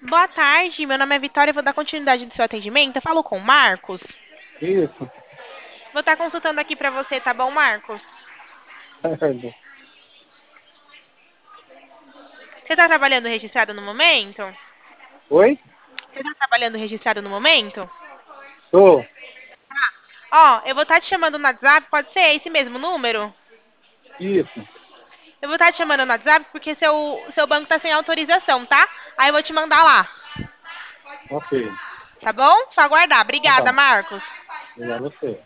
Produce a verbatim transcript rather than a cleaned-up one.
Boa tarde, meu nome é Vitória, eu vou dar continuidade do seu atendimento. Eu falo com o Marcos. Isso, Vou estar consultando aqui pra você, tá bom, Marcos? certo. Você tá trabalhando registrado no momento? Oi? Você tá trabalhando registrado no momento? Tô. Ó, eu vou estar te chamando no WhatsApp, pode ser esse mesmo número? Isso. Eu vou estar te chamando no WhatsApp porque seu, seu banco tá sem autorização, tá? Aí eu vou te mandar lá, Ok. tá bom? Só aguardar. Então Obrigada, tá. Marcos. Obrigado a você.